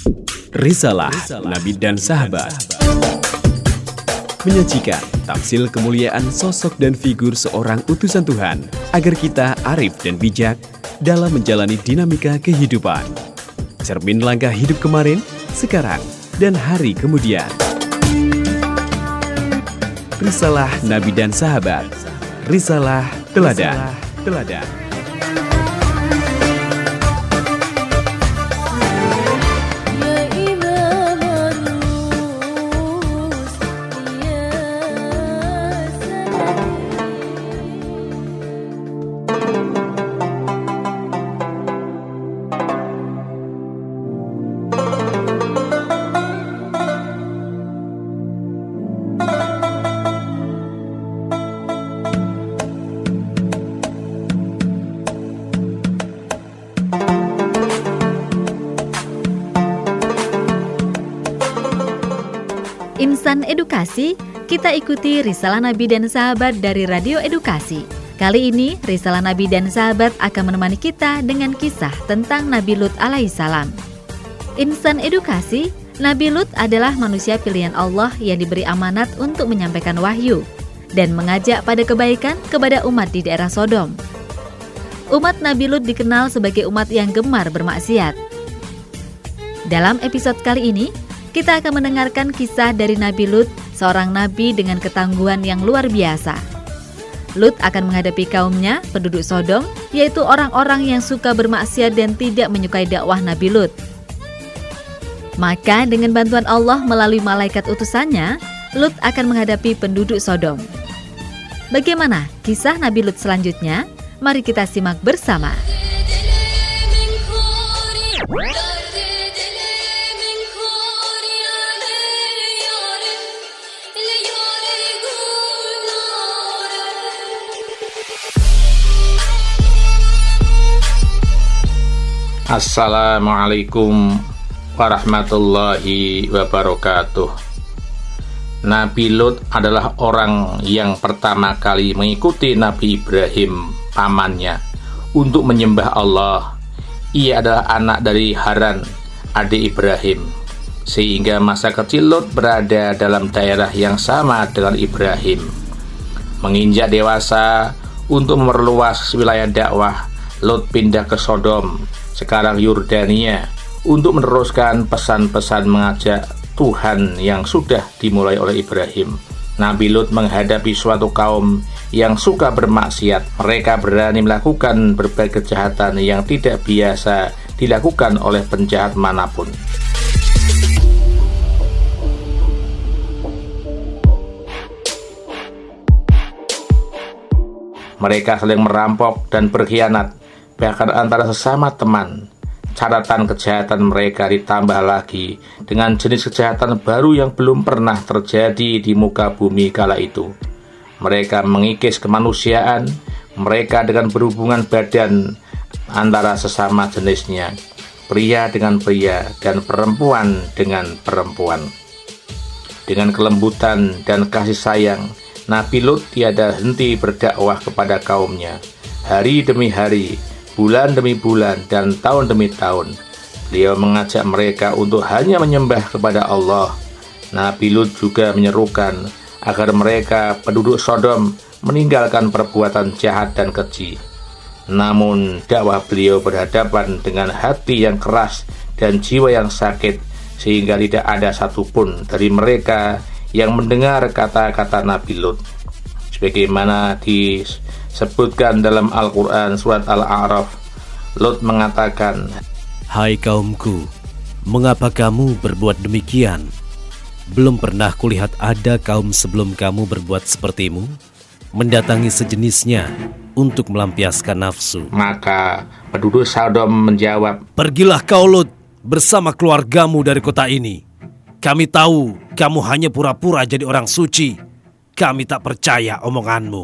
Risalah Nabi dan Sahabat menyajikan tamsil kemuliaan sosok dan figur seorang utusan Tuhan agar kita arif dan bijak dalam menjalani dinamika kehidupan. Cermin langkah hidup kemarin, sekarang, dan hari kemudian. Risalah Nabi dan Sahabat. Risalah Teladan. Insan Edukasi, kita ikuti Risalah Nabi dan Sahabat dari Radio Edukasi. Kali ini, Risalah Nabi dan Sahabat akan menemani kita dengan kisah tentang Nabi Lut alaihissalam. Insan Edukasi, Nabi Lut adalah manusia pilihan Allah yang diberi amanat untuk menyampaikan wahyu dan mengajak pada kebaikan kepada umat di daerah Sodom. Umat Nabi Lut dikenal sebagai umat yang gemar bermaksiat. Dalam episode kali ini, kita akan mendengarkan kisah dari Nabi Lut, seorang nabi dengan ketangguhan yang luar biasa. Lut akan menghadapi kaumnya, penduduk Sodom, yaitu orang-orang yang suka bermaksiat dan tidak menyukai dakwah Nabi Lut. Maka dengan bantuan Allah melalui malaikat utusannya, Lut akan menghadapi penduduk Sodom. Bagaimana kisah Nabi Lut selanjutnya? Mari kita simak bersama. Assalamualaikum warahmatullahi wabarakatuh. Nabi Lut adalah orang yang pertama kali mengikuti Nabi Ibrahim, pamannya, untuk menyembah Allah. Ia adalah anak dari Haran, adik Ibrahim, sehingga masa kecil Lut berada dalam daerah yang sama dengan Ibrahim. Menginjak dewasa untuk memperluas wilayah dakwah, Lut pindah ke Sodom, sekarang Yordania, untuk meneruskan pesan-pesan mengajak Tuhan yang sudah dimulai oleh Ibrahim. Nabi Lut menghadapi suatu kaum yang suka bermaksiat. Mereka berani melakukan berbagai kejahatan yang tidak biasa dilakukan oleh penjahat manapun. Mereka saling merampok dan berkhianat, bahkan antara sesama teman. Catatan kejahatan mereka ditambah lagi dengan jenis kejahatan baru yang belum pernah terjadi di muka bumi kala itu. Mereka mengikis kemanusiaan, mereka dengan berhubungan badan antara sesama jenisnya, pria dengan pria dan perempuan dengan perempuan. Dengan kelembutan dan kasih sayang, Nabi Lut tiada henti berdakwah kepada kaumnya. Hari demi hari, bulan demi bulan, dan tahun demi tahun, beliau mengajak mereka untuk hanya menyembah kepada Allah. Nabi Lut juga menyerukan agar mereka penduduk Sodom meninggalkan perbuatan jahat dan keji. Namun dakwah beliau berhadapan dengan hati yang keras dan jiwa yang sakit, sehingga tidak ada satupun dari mereka yang mendengar kata-kata Nabi Lut. Sebagaimana disebutkan dalam Al-Quran surat Al-A'raf, Lut mengatakan, "Hai kaumku, mengapa kamu berbuat demikian? Belum pernah kulihat ada kaum sebelum kamu berbuat sepertimu, mendatangi sejenisnya untuk melampiaskan nafsu." Maka penduduk Sodom menjawab, "Pergilah kau Lut bersama keluargamu dari kota ini. Kami tahu kamu hanya pura-pura jadi orang suci. Kami tak percaya omonganmu."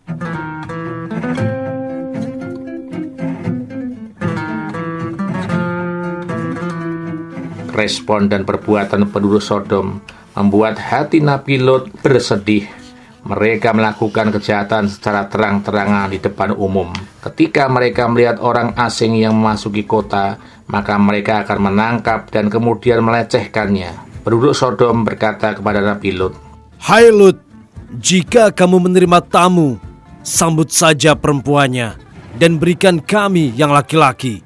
Respon dan perbuatan penduduk Sodom membuat hati Nabi Lut bersedih. Mereka melakukan kejahatan secara terang-terangan di depan umum. Ketika mereka melihat orang asing yang memasuki kota, maka mereka akan menangkap dan kemudian melecehkannya. Penduduk Sodom berkata kepada Nabi Lut, "Hai Lut, jika kamu menerima tamu, sambut saja perempuannya dan berikan kami yang laki-laki."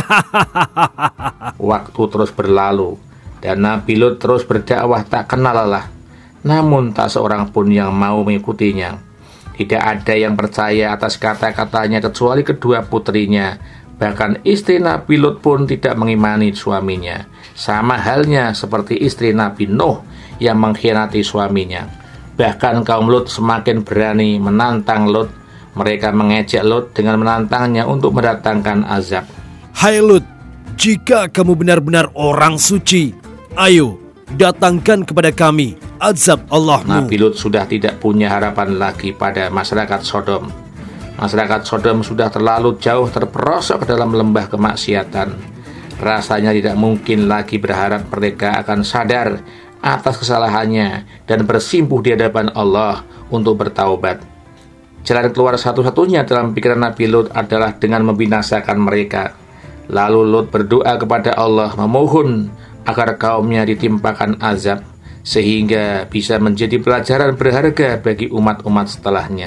Waktu terus berlalu dan Nabi Lut terus berdakwah tak kenal lelah. Namun tak seorang pun yang mau mengikutinya. Tidak ada yang percaya atas kata-katanya kecuali kedua putrinya. Bahkan istri Nabi Lut pun tidak mengimani suaminya. Sama halnya seperti istri Nabi Nuh yang mengkhianati suaminya. Bahkan kaum Lut semakin berani menantang Lut. Mereka mengejek Lut dengan menantangnya untuk mendatangkan azab. "Hai Lut, jika kamu benar-benar orang suci, ayo datangkan kepada kami azab Allahmu." Nabi Lut sudah tidak punya harapan lagi pada masyarakat Sodom. Masyarakat Sodom sudah terlalu jauh terperosok ke dalam lembah kemaksiatan. Rasanya tidak mungkin lagi berharap mereka akan sadar atas kesalahannya dan bersimpuh di hadapan Allah untuk bertaubat. Jalan keluar satu-satunya dalam pikiran Nabi Lut adalah dengan membinasakan mereka. Lalu Lut berdoa kepada Allah memohon agar kaumnya ditimpakan azab sehingga bisa menjadi pelajaran berharga bagi umat-umat setelahnya.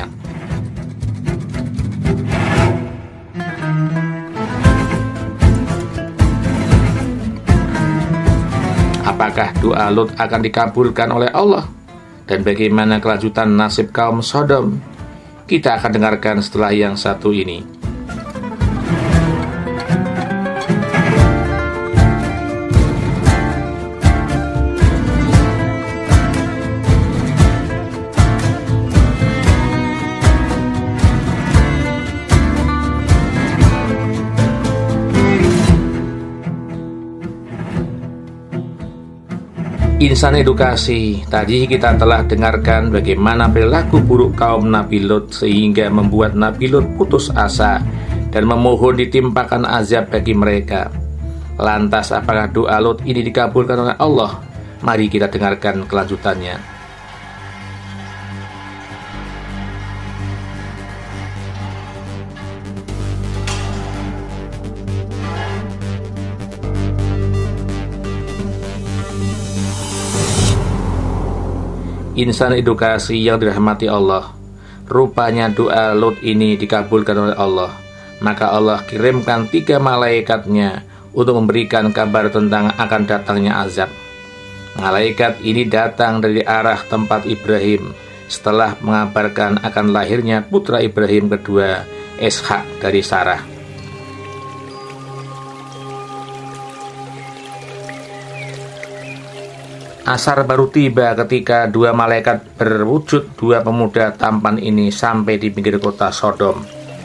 Apakah doa Lut akan dikabulkan oleh Allah? Dan bagaimana kelanjutan nasib kaum Sodom? Kita akan dengarkan setelah yang satu ini. Insan edukasi, tadi kita telah dengarkan bagaimana perilaku buruk kaum Nabi Lut sehingga membuat Nabi Lut putus asa dan memohon ditimpakan azab bagi mereka. Lantas apakah doa Lut ini dikabulkan oleh Allah? Mari kita dengarkan kelanjutannya. Insan edukasi yang dirahmati Allah, rupanya doa Lut ini dikabulkan oleh Allah. Maka Allah kirimkan 3 malaikatnya untuk memberikan kabar tentang akan datangnya azab. Malaikat ini datang dari arah tempat Ibrahim setelah mengabarkan akan lahirnya putra Ibrahim kedua, Ishak dari Sarah. Asar baru tiba ketika 2 malaikat berwujud 2 pemuda tampan ini sampai di pinggir kota Sodom.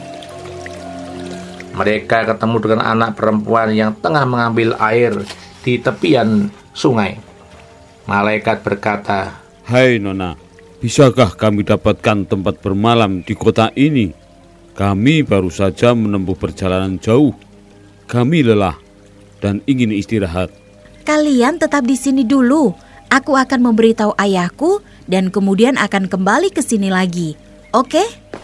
Mereka ketemu dengan anak perempuan yang tengah mengambil air di tepian sungai. Malaikat berkata, "Hai Nona, bisakah kami dapatkan tempat bermalam di kota ini? Kami baru saja menempuh perjalanan jauh. Kami lelah dan ingin istirahat." "Kalian tetap di sini dulu. Aku akan memberitahu ayahku dan kemudian akan kembali ke sini lagi. Oke?"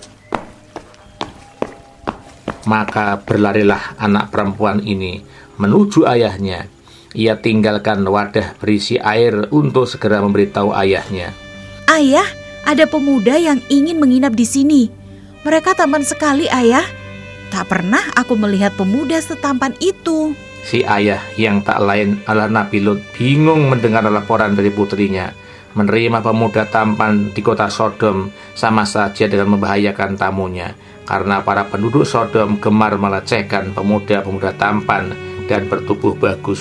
Maka berlarilah anak perempuan ini menuju ayahnya. Ia tinggalkan wadah berisi air untuk segera memberitahu ayahnya. "Ayah, ada pemuda yang ingin menginap di sini. Mereka tampan sekali, Ayah. Tak pernah aku melihat pemuda setampan itu." Si ayah yang tak lain adalah Nabi Lut bingung mendengar laporan dari putrinya. Menerima pemuda tampan di kota Sodom sama saja dengan membahayakan tamunya, karena para penduduk Sodom gemar melecehkan pemuda-pemuda tampan dan bertubuh bagus.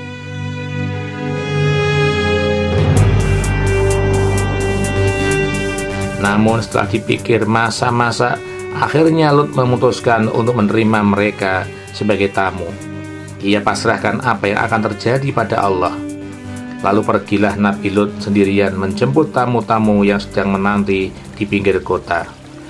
Namun setelah dipikir masa-masa, akhirnya Lut memutuskan untuk menerima mereka sebagai tamu. Ia pasrahkan apa yang akan terjadi pada Allah. Lalu pergilah Nabi Lut sendirian menjemput tamu-tamu yang sedang menanti di pinggir kota.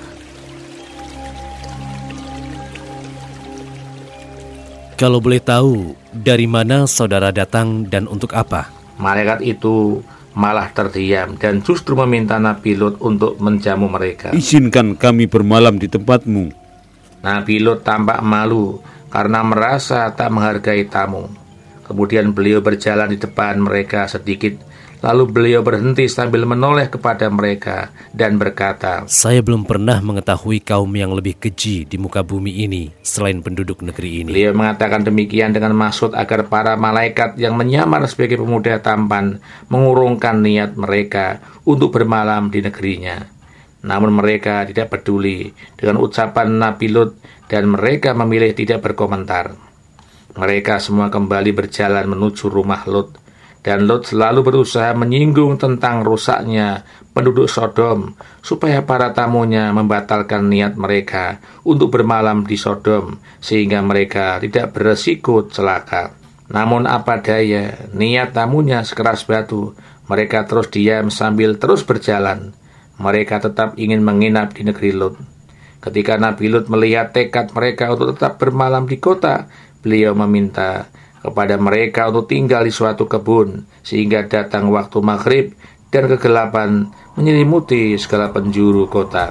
Kalau boleh tahu, dari mana saudara datang dan untuk apa? Malaikat itu malah terdiam dan justru meminta Nabi Lut untuk menjamu mereka. "Izinkan kami bermalam di tempatmu." Nabi Lut tampak malu karena merasa tak menghargai tamu. Kemudian beliau berjalan di depan mereka sedikit, lalu beliau berhenti sambil menoleh kepada mereka dan berkata, "Saya belum pernah mengetahui kaum yang lebih keji di muka bumi ini selain penduduk negeri ini." Beliau mengatakan demikian dengan maksud agar para malaikat yang menyamar sebagai pemuda tampan mengurungkan niat mereka untuk bermalam di negerinya. Namun mereka tidak peduli dengan ucapan Nabi Lut dan mereka memilih tidak berkomentar. Mereka semua kembali berjalan menuju rumah Lut, dan Lut selalu berusaha menyinggung tentang rusaknya penduduk Sodom supaya para tamunya membatalkan niat mereka untuk bermalam di Sodom sehingga mereka tidak beresiko celaka. Namun apa daya, niat tamunya sekeras batu. Mereka terus diam sambil terus berjalan. Mereka tetap ingin menginap di negeri Lut. Ketika Nabi Lut melihat tekad mereka untuk tetap bermalam di kota, beliau meminta kepada mereka untuk tinggal di suatu kebun sehingga datang waktu maghrib dan kegelapan menyelimuti segala penjuru kota.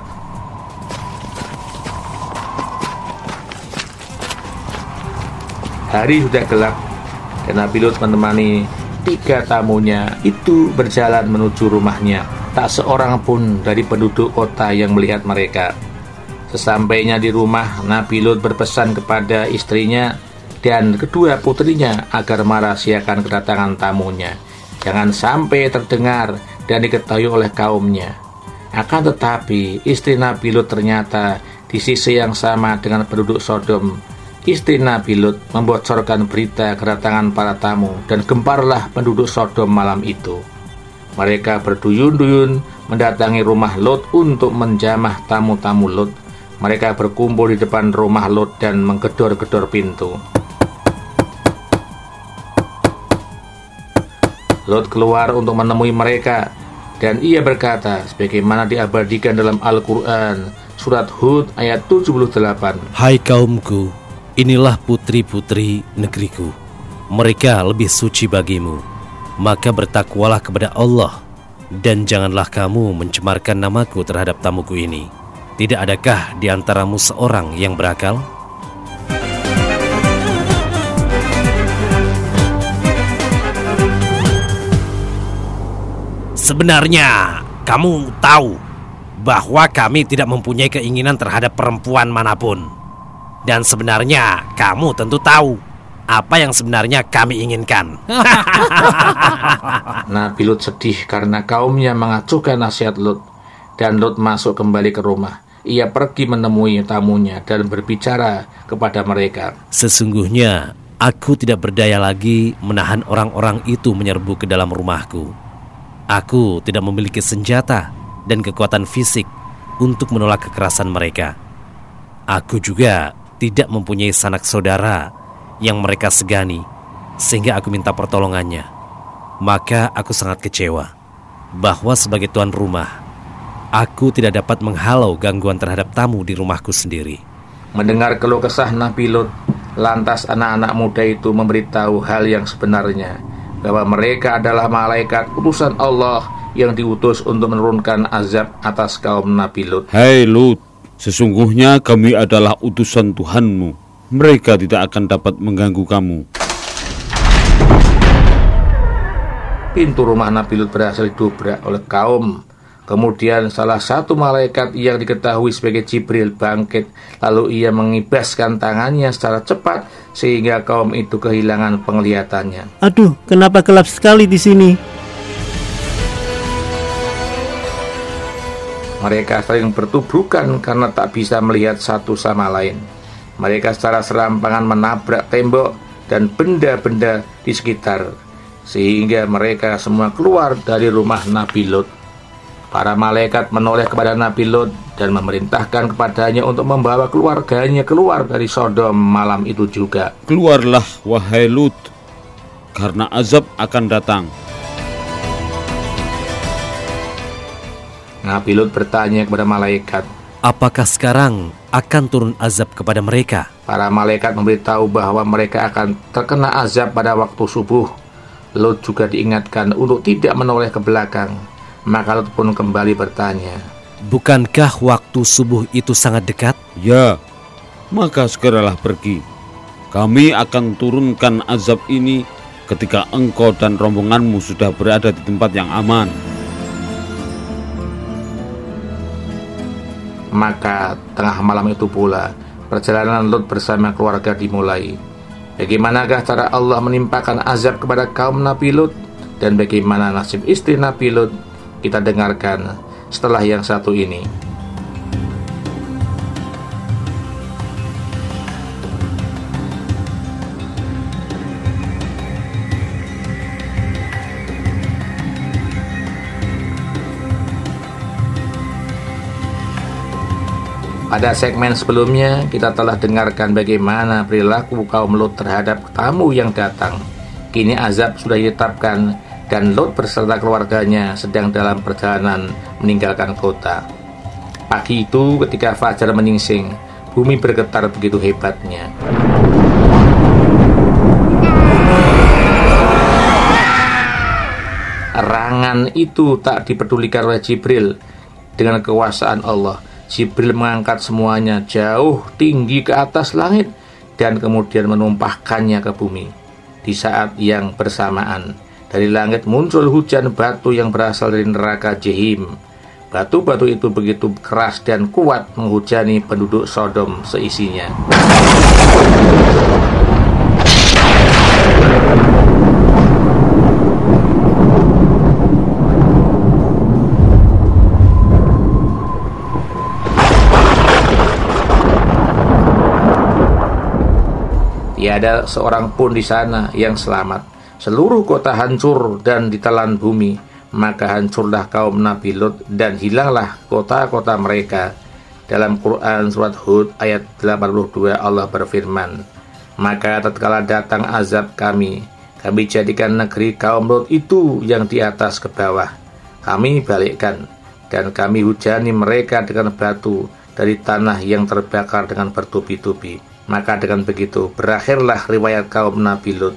Hari sudah gelap dan Nabi Lut menemani 3 tamunya itu berjalan menuju rumahnya. Tak seorang pun dari penduduk kota yang melihat mereka. Sesampainya di rumah, Nabi Lut berpesan kepada istrinya dan kedua putrinya agar merahasiakan kedatangan tamunya. Jangan sampai terdengar dan diketahui oleh kaumnya. Akan tetapi, istri Nabi Lut ternyata di sisi yang sama dengan penduduk Sodom. Istri Nabi Lut membocorkan berita kedatangan para tamu dan gemparlah penduduk Sodom malam itu. Mereka berduyun-duyun mendatangi rumah Lut untuk menjamah tamu-tamu Lut. Mereka berkumpul di depan rumah Lut dan menggedor-gedor pintu. Lut keluar untuk menemui mereka dan ia berkata sebagaimana diabadikan dalam Al-Quran surat Hud ayat 78. "Hai kaumku, inilah putri-putri negeriku. Mereka lebih suci bagimu. Maka bertakwalah kepada Allah dan janganlah kamu mencemarkan namaku terhadap tamuku ini. Tidak adakah di antaramu seorang yang berakal?" Sebenarnya kamu tahu bahwa kami tidak mempunyai keinginan terhadap perempuan manapun. Dan sebenarnya kamu tentu tahu apa yang sebenarnya kami inginkan. Nabi Lut sedih karena kaumnya mengacuhkan nasihat Lut. Dan Lut masuk kembali ke rumah. Ia pergi menemui tamunya dan berbicara kepada mereka. "Sesungguhnya aku tidak berdaya lagi menahan orang-orang itu menyerbu ke dalam rumahku. Aku tidak memiliki senjata dan kekuatan fisik untuk menolak kekerasan mereka. Aku juga tidak mempunyai sanak saudara yang mereka segani, sehingga aku minta pertolongannya. Maka aku sangat kecewa bahwa sebagai tuan rumah, aku tidak dapat menghalau gangguan terhadap tamu di rumahku sendiri." Mendengar keluh kesah Nabi Lut, lantas anak-anak muda itu memberitahu hal yang sebenarnya, bahwa mereka adalah malaikat utusan Allah yang diutus untuk menurunkan azab atas kaum Nabi Lut. "Hai Lut, sesungguhnya kami adalah utusan Tuhanmu. Mereka tidak akan dapat mengganggu kamu." Pintu rumah Nabi Lut berhasil didobrak oleh kaum. Kemudian salah satu malaikat yang diketahui sebagai Jibril bangkit, lalu ia mengibaskan tangannya secara cepat sehingga kaum itu kehilangan penglihatannya. "Aduh, kenapa gelap sekali di sini?" Mereka saling bertubrukan karena tak bisa melihat satu sama lain. Mereka secara serampangan menabrak tembok dan benda-benda di sekitar, sehingga mereka semua keluar dari rumah Nabi Lut. Para malaikat menoleh kepada Nabi Lut dan memerintahkan kepadanya untuk membawa keluarganya keluar dari Sodom malam itu juga. "Keluarlah, wahai Lut, karena azab akan datang." Nabi Lut bertanya kepada malaikat, "Apakah sekarang akan turun azab kepada mereka?" Para malaikat memberitahu bahwa mereka akan terkena azab pada waktu subuh. Lut juga diingatkan untuk tidak menoleh ke belakang. Maka Lut pun kembali bertanya, "Bukankah waktu subuh itu sangat dekat?" "Ya, maka segeralah pergi. Kami akan turunkan azab ini ketika engkau dan rombonganmu sudah berada di tempat yang aman. Maka tengah malam itu pula perjalanan Lut bersama keluarga dimulai. Bagaimanakah cara Allah menimpakan azab kepada kaum Nabi Lut, dan bagaimana nasib istri Nabi Lut? Kita dengarkan setelah yang satu ini. Pada segmen sebelumnya, kita telah dengarkan bagaimana perilaku kaum Lut terhadap tamu yang datang. Kini azab sudah ditetapkan dan Lut beserta keluarganya sedang dalam perjalanan meninggalkan kota. Pagi itu ketika fajar menyingsing, bumi bergetar begitu hebatnya. Erangan itu tak dipedulikan oleh Jibril. Dengan kekuasaan Allah, Jibril mengangkat semuanya jauh tinggi ke atas langit dan kemudian menumpahkannya ke bumi. Di saat yang bersamaan, dari langit muncul hujan batu yang berasal dari neraka Jahim. Batu-batu itu begitu keras dan kuat menghujani penduduk Sodom seisinya. Tiada seorang pun di sana yang selamat. Seluruh kota hancur dan ditelan bumi. Maka hancurlah kaum Nabi Lut dan hilanglah kota-kota mereka. Dalam Quran surat Hud ayat 82 Allah berfirman, maka tatkala datang azab kami jadikan negeri kaum Lut itu yang di atas ke bawah. Kami balikkan dan kami hujani mereka dengan batu dari tanah yang terbakar dengan bertubi-tubi. Maka dengan begitu berakhirlah riwayat kaum Nabi Lut.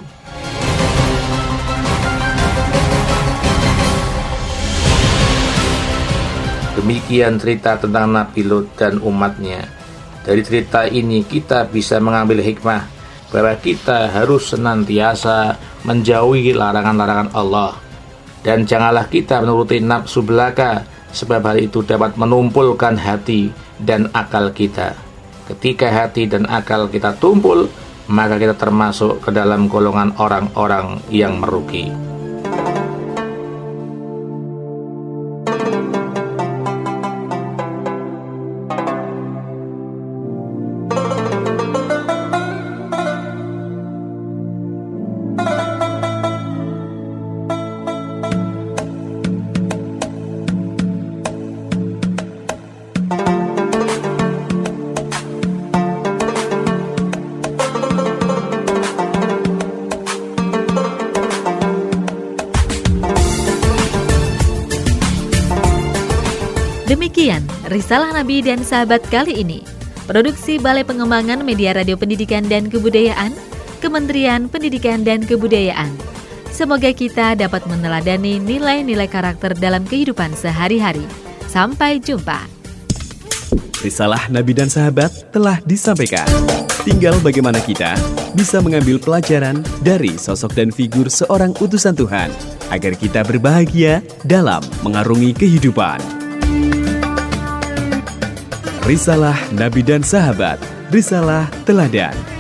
Demikian cerita tentang Nabi Lut dan umatnya. Dari cerita ini kita bisa mengambil hikmah bahwa kita harus senantiasa menjauhi larangan-larangan Allah. Dan janganlah kita menuruti nafsu belaka, sebab hal itu dapat menumpulkan hati dan akal kita. Ketika hati dan akal kita tumpul, maka kita termasuk ke dalam golongan orang-orang yang merugi. Demikian Risalah Nabi dan Sahabat kali ini. Produksi Balai Pengembangan Media Radio Pendidikan dan Kebudayaan, Kementerian Pendidikan dan Kebudayaan. Semoga kita dapat meneladani nilai-nilai karakter dalam kehidupan sehari-hari. Sampai jumpa. Risalah Nabi dan Sahabat telah disampaikan. Tinggal bagaimana kita bisa mengambil pelajaran dari sosok dan figur seorang utusan Tuhan, agar kita berbahagia dalam mengarungi kehidupan. Risalah Nabi dan Sahabat, risalah teladan.